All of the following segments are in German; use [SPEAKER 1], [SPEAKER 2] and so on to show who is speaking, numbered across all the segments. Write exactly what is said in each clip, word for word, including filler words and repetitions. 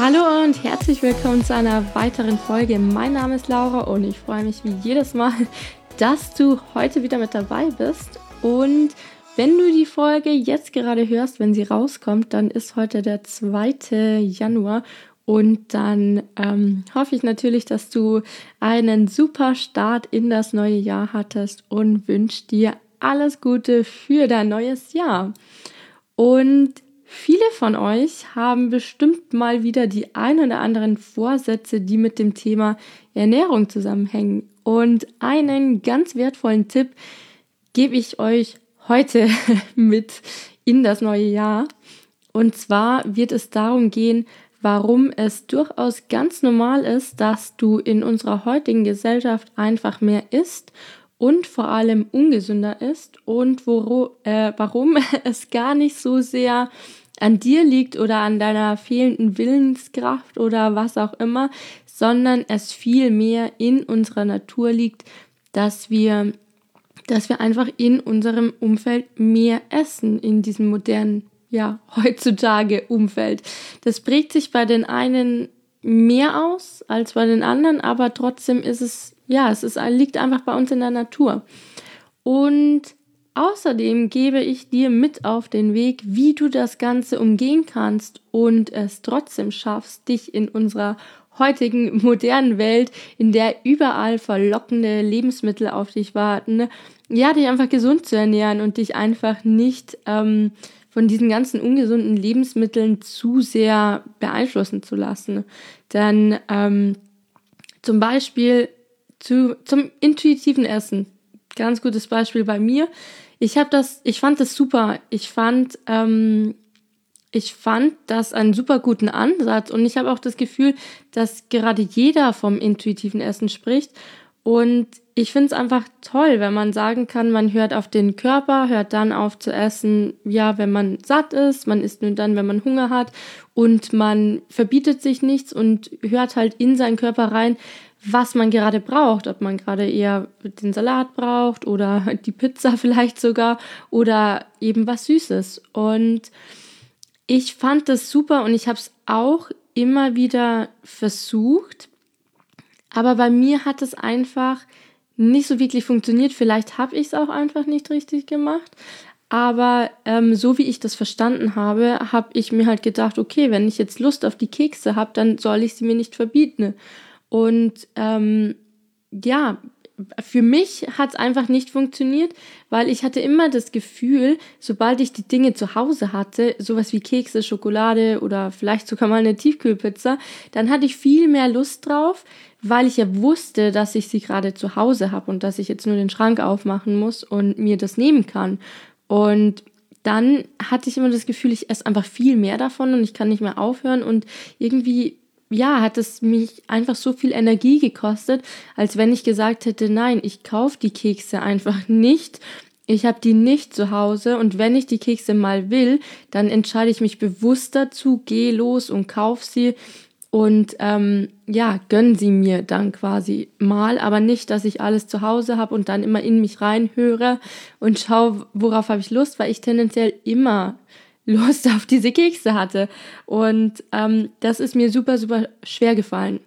[SPEAKER 1] Hallo und herzlich willkommen zu einer weiteren Folge. Mein Name ist Laura und ich freue mich wie jedes Mal, dass du heute wieder mit dabei bist. Und wenn du die Folge jetzt gerade hörst, wenn sie rauskommt, dann ist heute der zweite Januar und dann ähm, hoffe ich natürlich, dass du einen super Start in das neue Jahr hattest und wünsche dir alles Gute für dein neues Jahr. Und viele von euch haben bestimmt mal wieder die ein oder anderen Vorsätze, die mit dem Thema Ernährung zusammenhängen. Und einen ganz wertvollen Tipp gebe ich euch heute mit in das neue Jahr. Und zwar wird es darum gehen, warum es durchaus ganz normal ist, dass du in unserer heutigen Gesellschaft einfach mehr isst und vor allem ungesünder ist und woro, äh, warum es gar nicht so sehr an dir liegt oder an deiner fehlenden Willenskraft oder was auch immer, sondern es viel mehr in unserer Natur liegt, dass wir, dass wir einfach in unserem Umfeld mehr essen, in diesem modernen, ja, heutzutage Umfeld. Das prägt sich bei den einen mehr aus als bei den anderen, aber trotzdem ist es, ja, es ist, liegt einfach bei uns in der Natur. Und außerdem gebe ich dir mit auf den Weg, wie du das Ganze umgehen kannst und es trotzdem schaffst, dich in unserer heutigen modernen Welt, in der überall verlockende Lebensmittel auf dich warten, ja, dich einfach gesund zu ernähren und dich einfach nicht ähm, von diesen ganzen ungesunden Lebensmitteln zu sehr beeinflussen zu lassen. Denn ähm, zum Beispiel zu, zum intuitiven Essen. Ganz gutes Beispiel bei mir. Ich habe das, ich fand das super. Ich fand, ähm, ich fand das einen super guten Ansatz und ich habe auch das Gefühl, dass gerade jeder vom intuitiven Essen spricht. Und ich finde es einfach toll, wenn man sagen kann, man hört auf den Körper, hört dann auf zu essen, ja, wenn man satt ist, man isst nur dann, wenn man Hunger hat und man verbietet sich nichts und hört halt in seinen Körper rein, was man gerade braucht, ob man gerade eher den Salat braucht oder die Pizza vielleicht sogar oder eben was Süßes. Und ich fand das super und ich habe es auch immer wieder versucht, aber bei mir hat es einfach nicht so wirklich funktioniert. Vielleicht habe ich es auch einfach nicht richtig gemacht. Aber ähm, so wie ich das verstanden habe, habe ich mir halt gedacht, okay, wenn ich jetzt Lust auf die Kekse habe, dann soll ich sie mir nicht verbieten. Und ähm, ja, für mich hat es einfach nicht funktioniert, weil ich hatte immer das Gefühl, sobald ich die Dinge zu Hause hatte, sowas wie Kekse, Schokolade oder vielleicht sogar mal eine Tiefkühlpizza, dann hatte ich viel mehr Lust drauf, weil ich ja wusste, dass ich sie gerade zu Hause habe und dass ich jetzt nur den Schrank aufmachen muss und mir das nehmen kann. Und dann hatte ich immer das Gefühl, ich esse einfach viel mehr davon und ich kann nicht mehr aufhören und irgendwie, ja, hat es mich einfach so viel Energie gekostet, als wenn ich gesagt hätte, nein, ich kaufe die Kekse einfach nicht. Ich habe die nicht zu Hause und wenn ich die Kekse mal will, dann entscheide ich mich bewusst dazu, gehe los und kaufe sie und ähm, ja, gönn sie mir dann quasi mal, aber nicht, dass ich alles zu Hause habe und dann immer in mich reinhöre und schaue, worauf habe ich Lust, weil ich tendenziell immer Lust auf diese Kekse hatte. Und ähm, das ist mir super, super schwer gefallen.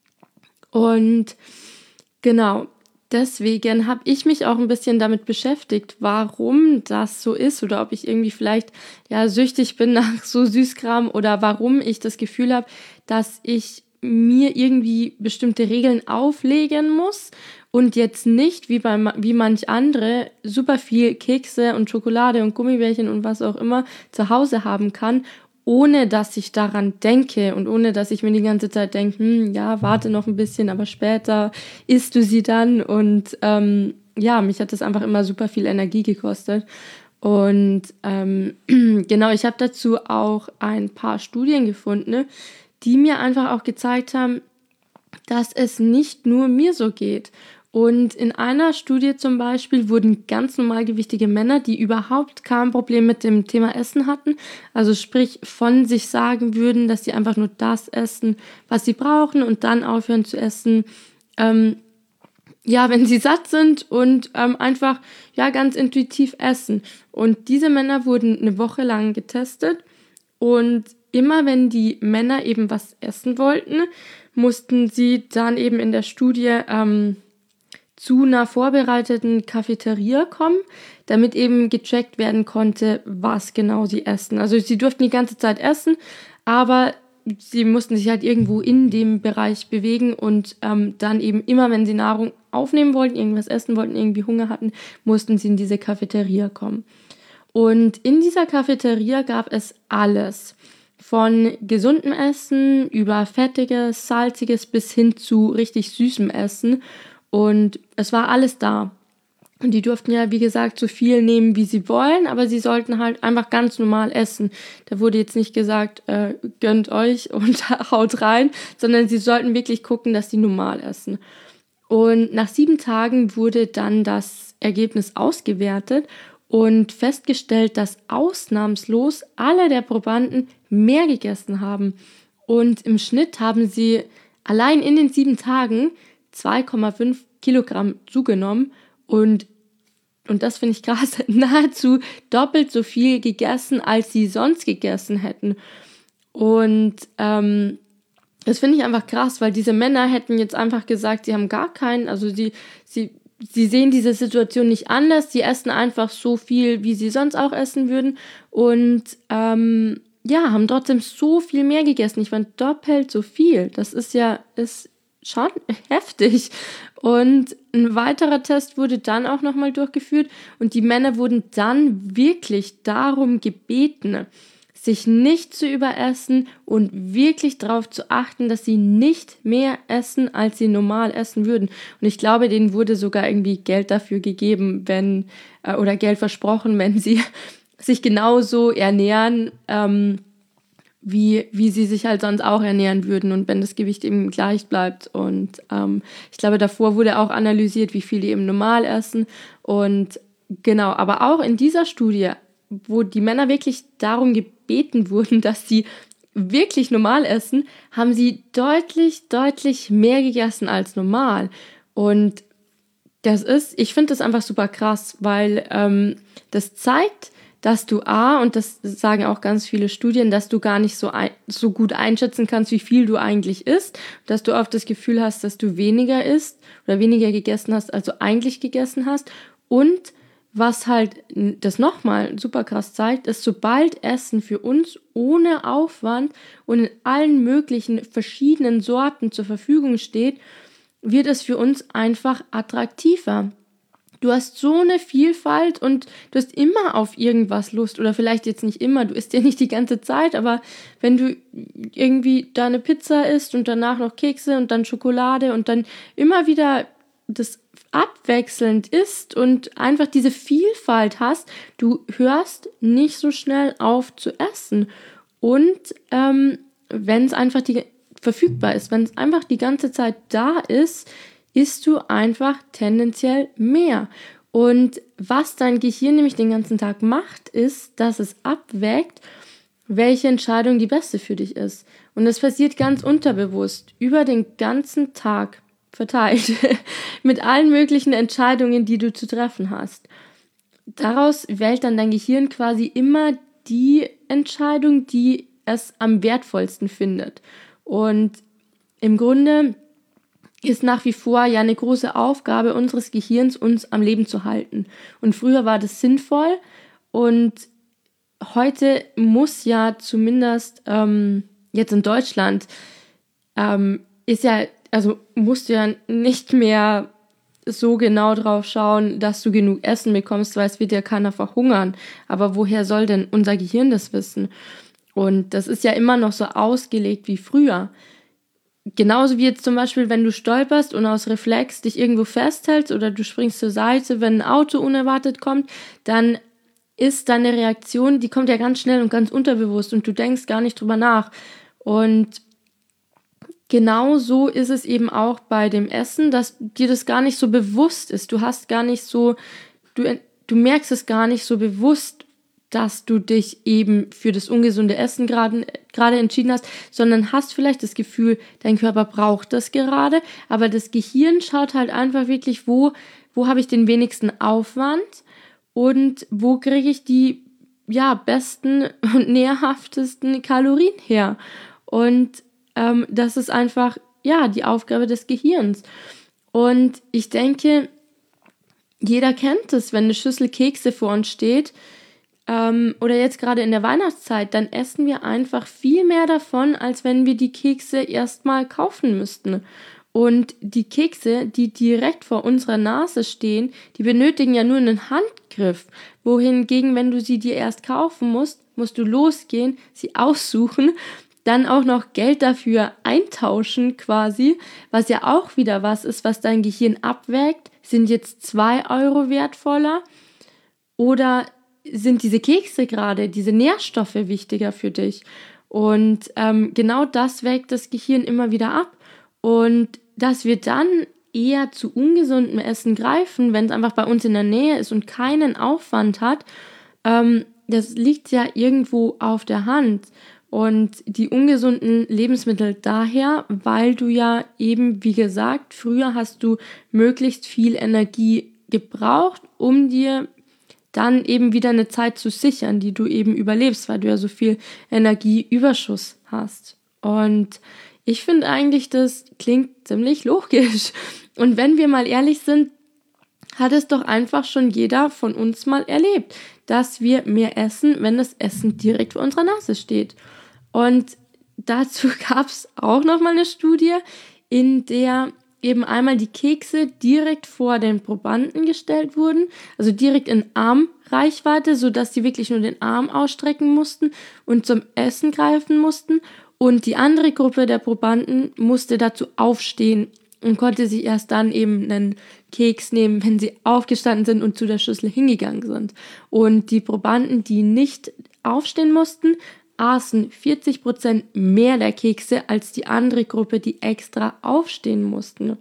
[SPEAKER 1] Und genau, deswegen habe ich mich auch ein bisschen damit beschäftigt, warum das so ist oder ob ich irgendwie vielleicht ja süchtig bin nach so Süßkram oder warum ich das Gefühl habe, dass ich mir irgendwie bestimmte Regeln auflegen muss und jetzt nicht, wie bei wie manch andere, super viel Kekse und Schokolade und Gummibärchen und was auch immer zu Hause haben kann, ohne dass ich daran denke und ohne dass ich mir die ganze Zeit denke, hm, ja, warte noch ein bisschen, aber später isst du sie dann. Und ähm, ja, mich hat das einfach immer super viel Energie gekostet. Und ähm, genau, ich habe dazu auch ein paar Studien gefunden, ne, die mir einfach auch gezeigt haben, dass es nicht nur mir so geht. Und in einer Studie zum Beispiel wurden ganz normalgewichtige Männer, die überhaupt kein Problem mit dem Thema Essen hatten, also sprich von sich sagen würden, dass sie einfach nur das essen, was sie brauchen und dann aufhören zu essen, ähm, ja, wenn sie satt sind und ähm, einfach ja ganz intuitiv essen. Und diese Männer wurden eine Woche lang getestet und immer wenn die Männer eben was essen wollten, mussten sie dann eben in der Studie ähm, zu einer vorbereiteten Cafeteria kommen, damit eben gecheckt werden konnte, was genau sie essen. Also sie durften die ganze Zeit essen, aber sie mussten sich halt irgendwo in dem Bereich bewegen und ähm, dann eben immer, wenn sie Nahrung aufnehmen wollten, irgendwas essen wollten, irgendwie Hunger hatten, mussten sie in diese Cafeteria kommen. Und in dieser Cafeteria gab es alles. Von gesundem Essen über fettiges, salziges bis hin zu richtig süßem Essen. Und es war alles da. Und die durften ja, wie gesagt, so viel nehmen, wie sie wollen, aber sie sollten halt einfach ganz normal essen. Da wurde jetzt nicht gesagt, äh, gönnt euch und haut rein, sondern sie sollten wirklich gucken, dass sie normal essen. Und nach sieben Tagen wurde dann das Ergebnis ausgewertet und festgestellt, dass ausnahmslos alle der Probanden mehr gegessen haben. Und im Schnitt haben sie allein in den sieben Tagen zwei Komma fünf Kilogramm zugenommen und, und das finde ich krass, nahezu doppelt so viel gegessen, als sie sonst gegessen hätten. Und ähm, das finde ich einfach krass, weil diese Männer hätten jetzt einfach gesagt, sie haben gar keinen, also sie, sie, sie sehen diese Situation nicht anders, sie essen einfach so viel, wie sie sonst auch essen würden und ähm, ja, haben trotzdem so viel mehr gegessen. Ich fand doppelt so viel. Das ist ja, ist schon heftig. Und ein weiterer Test wurde dann auch nochmal durchgeführt und die Männer wurden dann wirklich darum gebeten, sich nicht zu überessen und wirklich darauf zu achten, dass sie nicht mehr essen, als sie normal essen würden. Und ich glaube, denen wurde sogar irgendwie Geld dafür gegeben, wenn, äh, oder Geld versprochen, wenn sie sich genauso ernähren, ähm, wie, wie sie sich halt sonst auch ernähren würden und wenn das Gewicht eben gleich bleibt. Und ähm, ich glaube, davor wurde auch analysiert, wie viel die eben normal essen. Und genau, aber auch in dieser Studie, wo die Männer wirklich darum gebeten wurden, dass sie wirklich normal essen, haben sie deutlich, deutlich mehr gegessen als normal. Und das ist, ich finde das einfach super krass, weil ähm, das zeigt, dass du A, und das sagen auch ganz viele Studien, dass du gar nicht so, ein, so gut einschätzen kannst, wie viel du eigentlich isst, dass du oft das Gefühl hast, dass du weniger isst oder weniger gegessen hast, als du eigentlich gegessen hast. Und was halt das nochmal super krass zeigt, ist, sobald Essen für uns ohne Aufwand und in allen möglichen verschiedenen Sorten zur Verfügung steht, wird es für uns einfach attraktiver. Du hast so eine Vielfalt und du hast immer auf irgendwas Lust oder vielleicht jetzt nicht immer, du isst ja nicht die ganze Zeit, aber wenn du irgendwie da eine Pizza isst und danach noch Kekse und dann Schokolade und dann immer wieder das abwechselnd isst und einfach diese Vielfalt hast, du hörst nicht so schnell auf zu essen. Und ähm, wenn es einfach die, verfügbar ist, wenn es einfach die ganze Zeit da ist, isst du einfach tendenziell mehr. Und was dein Gehirn nämlich den ganzen Tag macht, ist, dass es abwägt, welche Entscheidung die beste für dich ist. Und das passiert ganz unterbewusst, über den ganzen Tag verteilt, mit allen möglichen Entscheidungen, die du zu treffen hast. Daraus wählt dann dein Gehirn quasi immer die Entscheidung, die es am wertvollsten findet. Und im Grunde ist nach wie vor ja eine große Aufgabe unseres Gehirns, uns am Leben zu halten. Und früher war das sinnvoll und heute muss ja zumindest ähm, jetzt in Deutschland ähm, ist ja, also musst du ja nicht mehr so genau drauf schauen, dass du genug Essen bekommst, weil es wird ja keiner verhungern. Aber woher soll denn unser Gehirn das wissen? Und das ist ja immer noch so ausgelegt wie früher. Genauso wie jetzt zum Beispiel, wenn du stolperst und aus Reflex dich irgendwo festhältst oder du springst zur Seite, wenn ein Auto unerwartet kommt, dann ist deine Reaktion, die kommt ja ganz schnell und ganz unterbewusst und du denkst gar nicht drüber nach. Und genau so ist es eben auch bei dem Essen, dass dir das gar nicht so bewusst ist. Du hast gar nicht so, du, du merkst es gar nicht so bewusst, dass du dich eben für das ungesunde Essen gerade gerade entschieden hast, sondern hast vielleicht das Gefühl, dein Körper braucht das gerade, aber das Gehirn schaut halt einfach wirklich, wo, wo habe ich den wenigsten Aufwand und wo kriege ich die ja, besten und nährhaftesten Kalorien her. Und ähm, das ist einfach, ja, die Aufgabe des Gehirns. Und ich denke, jeder kennt es, wenn eine Schüssel Kekse vor uns steht, ähm, oder jetzt gerade in der Weihnachtszeit, dann essen wir einfach viel mehr davon, als wenn wir die Kekse erstmal kaufen müssten. Und die Kekse, die direkt vor unserer Nase stehen, die benötigen ja nur einen Handgriff. Wohingegen, wenn du sie dir erst kaufen musst, musst du losgehen, sie aussuchen, dann auch noch Geld dafür eintauschen quasi, was ja auch wieder was ist, was dein Gehirn abwägt. Sind jetzt zwei Euro wertvoller oder sind diese Kekse gerade, diese Nährstoffe wichtiger für dich? Und ähm, genau das wägt das Gehirn immer wieder ab. Und dass wir dann eher zu ungesundem Essen greifen, wenn es einfach bei uns in der Nähe ist und keinen Aufwand hat, ähm, das liegt ja irgendwo auf der Hand. Und die ungesunden Lebensmittel daher, weil du ja eben, wie gesagt, früher hast du möglichst viel Energie gebraucht, um dir dann eben wieder eine Zeit zu sichern, die du eben überlebst, weil du ja so viel Energieüberschuss hast. Und ich finde eigentlich, das klingt ziemlich logisch. Und wenn wir mal ehrlich sind, hat es doch einfach schon jeder von uns mal erlebt, dass wir mehr essen, wenn das Essen direkt vor unserer Nase steht. Und dazu gab es auch nochmal eine Studie, in der eben einmal die Kekse direkt vor den Probanden gestellt wurden, also direkt in Armreichweite, sodass sie wirklich nur den Arm ausstrecken mussten und zum Essen greifen mussten. Und die andere Gruppe der Probanden musste dazu aufstehen und konnte sich erst dann eben einen Keks nehmen, wenn sie aufgestanden sind und zu der Schüssel hingegangen sind. Und die Probanden, die nicht aufstehen mussten, aßen vierzig Prozent mehr der Kekse als die andere Gruppe, die extra aufstehen mussten.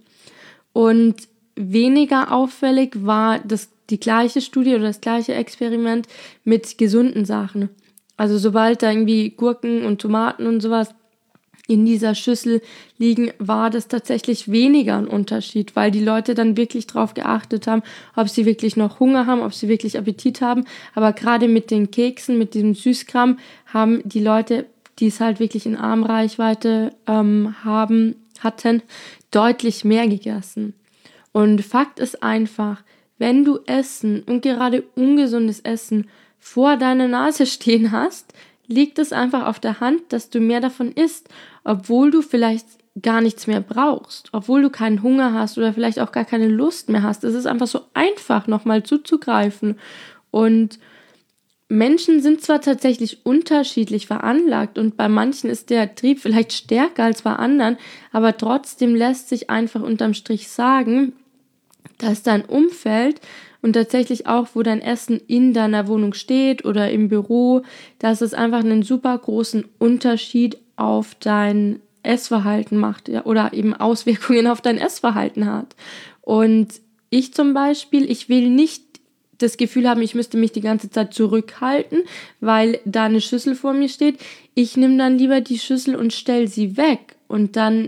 [SPEAKER 1] Und weniger auffällig war das, die gleiche Studie oder das gleiche Experiment mit gesunden Sachen. Also sobald da irgendwie Gurken und Tomaten und sowas in dieser Schüssel liegen, war das tatsächlich weniger ein Unterschied, weil die Leute dann wirklich drauf geachtet haben, ob sie wirklich noch Hunger haben, ob sie wirklich Appetit haben. Aber gerade mit den Keksen, mit diesem Süßkram, haben die Leute, die es halt wirklich in Armreichweite ähm, haben, hatten, deutlich mehr gegessen. Und Fakt ist einfach, wenn du Essen und gerade ungesundes Essen vor deiner Nase stehen hast, liegt es einfach auf der Hand, dass du mehr davon isst, obwohl du vielleicht gar nichts mehr brauchst, obwohl du keinen Hunger hast oder vielleicht auch gar keine Lust mehr hast. Es ist einfach so einfach, nochmal zuzugreifen. Und Menschen sind zwar tatsächlich unterschiedlich veranlagt und bei manchen ist der Trieb vielleicht stärker als bei anderen, aber trotzdem lässt sich einfach unterm Strich sagen, dass dein Umfeld und tatsächlich auch, wo dein Essen in deiner Wohnung steht oder im Büro, dass es einfach einen super großen Unterschied auf dein Essverhalten macht, ja, oder eben Auswirkungen auf dein Essverhalten hat. Und ich zum Beispiel, ich will nicht das Gefühl haben, ich müsste mich die ganze Zeit zurückhalten, weil da eine Schüssel vor mir steht. Ich nehme dann lieber die Schüssel und stelle sie weg. Und dann,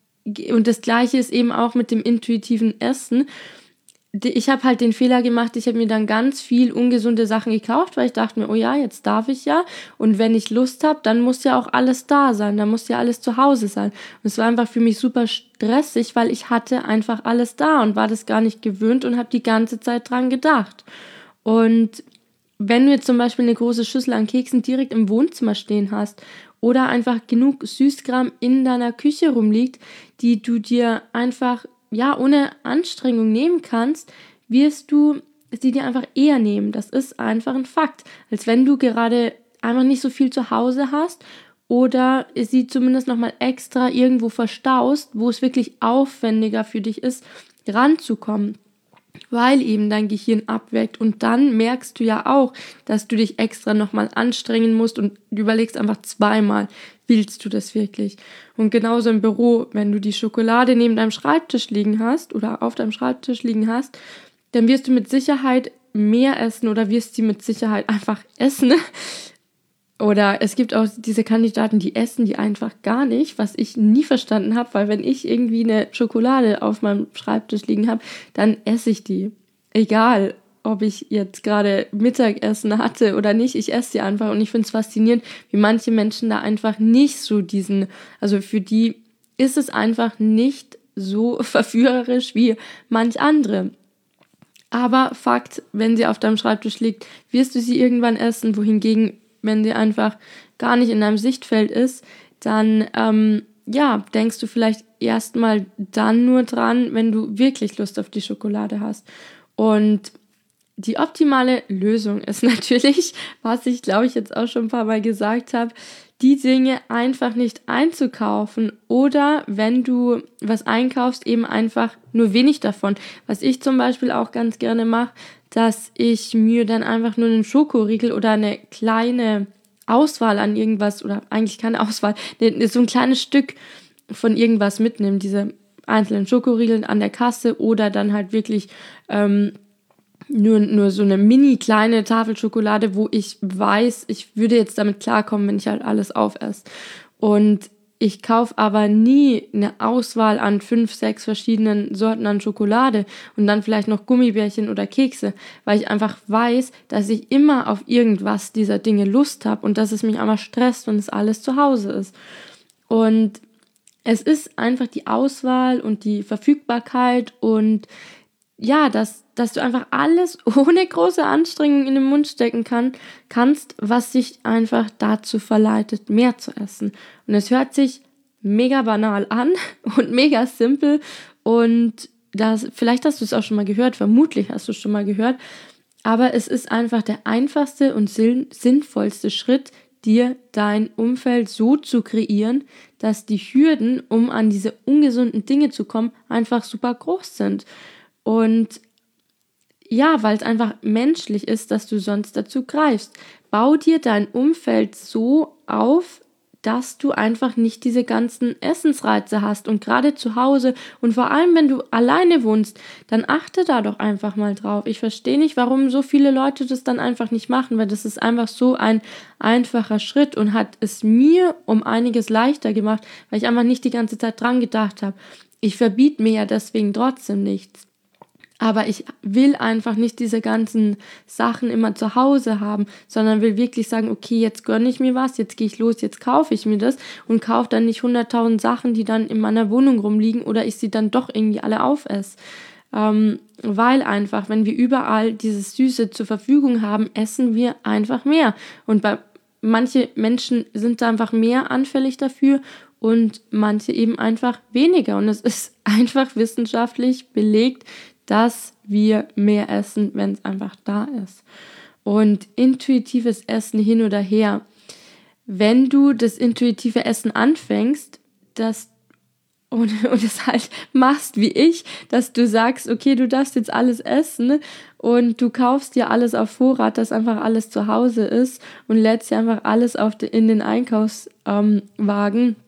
[SPEAKER 1] und das Gleiche ist eben auch mit dem intuitiven Essen. Ich habe halt den Fehler gemacht, ich habe mir dann ganz viel ungesunde Sachen gekauft, weil ich dachte mir, oh ja, jetzt darf ich ja. Und wenn ich Lust habe, dann muss ja auch alles da sein, dann muss ja alles zu Hause sein. Und es war einfach für mich super stressig, weil ich hatte einfach alles da und war das gar nicht gewöhnt und habe die ganze Zeit dran gedacht. Und wenn du jetzt zum Beispiel eine große Schüssel an Keksen direkt im Wohnzimmer stehen hast oder einfach genug Süßkram in deiner Küche rumliegt, die du dir einfach ja, ohne Anstrengung nehmen kannst, wirst du sie dir einfach eher nehmen. Das ist einfach ein Fakt. Als wenn du gerade einfach nicht so viel zu Hause hast oder sie zumindest nochmal extra irgendwo verstaust, wo es wirklich aufwendiger für dich ist, ranzukommen, weil eben dein Gehirn abwägt. Und dann merkst du ja auch, dass du dich extra nochmal anstrengen musst und du überlegst einfach zweimal, willst du das wirklich? Und genauso im Büro, wenn du die Schokolade neben deinem Schreibtisch liegen hast oder auf deinem Schreibtisch liegen hast, dann wirst du mit Sicherheit mehr essen oder wirst sie mit Sicherheit einfach essen. Oder es gibt auch diese Kandidaten, die essen die einfach gar nicht, was ich nie verstanden habe, weil wenn ich irgendwie eine Schokolade auf meinem Schreibtisch liegen habe, dann esse ich die. Egal, ob ich jetzt gerade Mittagessen hatte oder nicht. Ich esse sie einfach und ich finde es faszinierend, wie manche Menschen da einfach nicht so diesen, also für die ist es einfach nicht so verführerisch wie manch andere. Aber Fakt, wenn sie auf deinem Schreibtisch liegt, wirst du sie irgendwann essen, wohingegen, wenn sie einfach gar nicht in deinem Sichtfeld ist, dann ähm, ja, denkst du vielleicht erstmal dann nur dran, wenn du wirklich Lust auf die Schokolade hast. Und die optimale Lösung ist natürlich, was ich glaube ich jetzt auch schon ein paar Mal gesagt habe, die Dinge einfach nicht einzukaufen oder wenn du was einkaufst, eben einfach nur wenig davon. Was ich zum Beispiel auch ganz gerne mache, dass ich mir dann einfach nur einen Schokoriegel oder eine kleine Auswahl an irgendwas oder eigentlich keine Auswahl, so ein kleines Stück von irgendwas mitnehme, diese einzelnen Schokoriegel an der Kasse oder dann halt wirklich ähm, Nur, nur so eine mini kleine Tafel Schokolade, wo ich weiß, ich würde jetzt damit klarkommen, wenn ich halt alles aufesse. Und ich kaufe aber nie eine Auswahl an fünf, sechs verschiedenen Sorten an Schokolade und dann vielleicht noch Gummibärchen oder Kekse, weil ich einfach weiß, dass ich immer auf irgendwas dieser Dinge Lust habe und dass es mich einmal stresst, wenn es alles zu Hause ist. Und es ist einfach die Auswahl und die Verfügbarkeit und ja, dass, dass du einfach alles ohne große Anstrengung in den Mund stecken kann, kannst, was dich einfach dazu verleitet, mehr zu essen. Und es hört sich mega banal an und mega simpel und das, vielleicht hast du es auch schon mal gehört, vermutlich hast du es schon mal gehört, aber es ist einfach der einfachste und sinn- sinnvollste Schritt, dir dein Umfeld so zu kreieren, dass die Hürden, um an diese ungesunden Dinge zu kommen, einfach super groß sind. Und ja, weil es einfach menschlich ist, dass du sonst dazu greifst. Bau dir dein Umfeld so auf, dass du einfach nicht diese ganzen Essensreize hast. Und gerade zu Hause und vor allem, wenn du alleine wohnst, dann achte da doch einfach mal drauf. Ich verstehe nicht, warum so viele Leute das dann einfach nicht machen, weil das ist einfach so ein einfacher Schritt und hat es mir um einiges leichter gemacht, weil ich einfach nicht die ganze Zeit dran gedacht habe. Ich verbiete mir ja deswegen trotzdem nichts. Aber ich will einfach nicht diese ganzen Sachen immer zu Hause haben, sondern will wirklich sagen, okay, jetzt gönne ich mir was, jetzt gehe ich los, jetzt kaufe ich mir das und kaufe dann nicht hunderttausend Sachen, die dann in meiner Wohnung rumliegen oder ich sie dann doch irgendwie alle aufesse. Ähm, weil einfach, wenn wir überall dieses Süße zur Verfügung haben, essen wir einfach mehr. Und bei manche Menschen sind da einfach mehr anfällig dafür und manche eben einfach weniger. Und es ist einfach wissenschaftlich belegt, dass wir mehr essen, wenn es einfach da ist. Und intuitives Essen hin oder her. Wenn du das intuitive Essen anfängst, dass und, und es halt machst wie ich, dass du sagst, okay, du darfst jetzt alles essen und du kaufst dir alles auf Vorrat, dass einfach alles zu Hause ist und lädst dir einfach alles auf de, in den Einkaufswagen, ähm,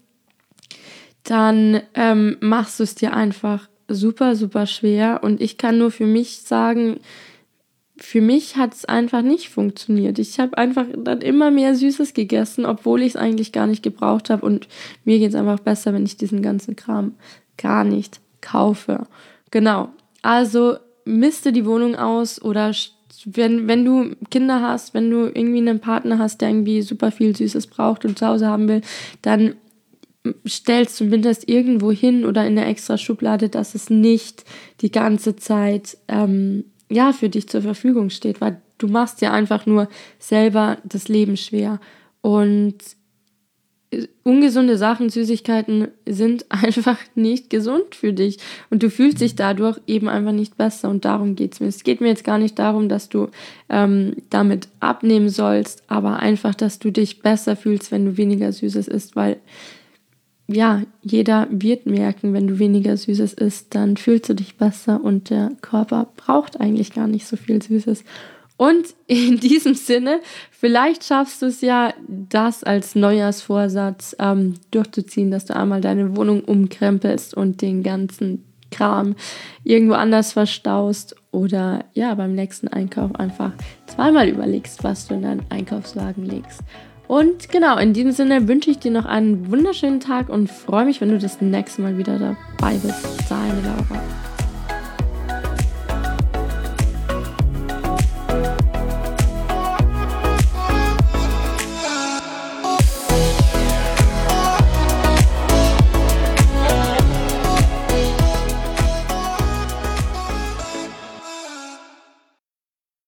[SPEAKER 1] dann ähm, machst du es dir einfach super, super schwer und ich kann nur für mich sagen, für mich hat es einfach nicht funktioniert. Ich habe einfach dann immer mehr Süßes gegessen, obwohl ich es eigentlich gar nicht gebraucht habe und mir geht es einfach besser, wenn ich diesen ganzen Kram gar nicht kaufe. Genau, also miste die Wohnung aus oder wenn, wenn du Kinder hast, wenn du irgendwie einen Partner hast, der irgendwie super viel Süßes braucht und zu Hause haben will, dann stellst zumindest irgendwo hin oder in eine extra Schublade, dass es nicht die ganze Zeit ähm, ja, für dich zur Verfügung steht, weil du machst ja einfach nur selber das Leben schwer. Und ungesunde Sachen, Süßigkeiten sind einfach nicht gesund für dich und du fühlst dich dadurch eben einfach nicht besser und darum geht es mir. Es geht mir jetzt gar nicht darum, dass du ähm, damit abnehmen sollst, aber einfach, dass du dich besser fühlst, wenn du weniger Süßes isst, weil ja, jeder wird merken, wenn du weniger Süßes isst, dann fühlst du dich besser und der Körper braucht eigentlich gar nicht so viel Süßes. Und in diesem Sinne, vielleicht schaffst du es ja, das als Neujahrsvorsatz ähm, durchzuziehen, dass du einmal deine Wohnung umkrempelst und den ganzen Kram irgendwo anders verstaust oder ja, beim nächsten Einkauf einfach zweimal überlegst, was du in deinen Einkaufswagen legst. Und genau, in diesem Sinne wünsche ich dir noch einen wunderschönen Tag und freue mich, wenn du das nächste Mal wieder dabei bist. Deine Laura.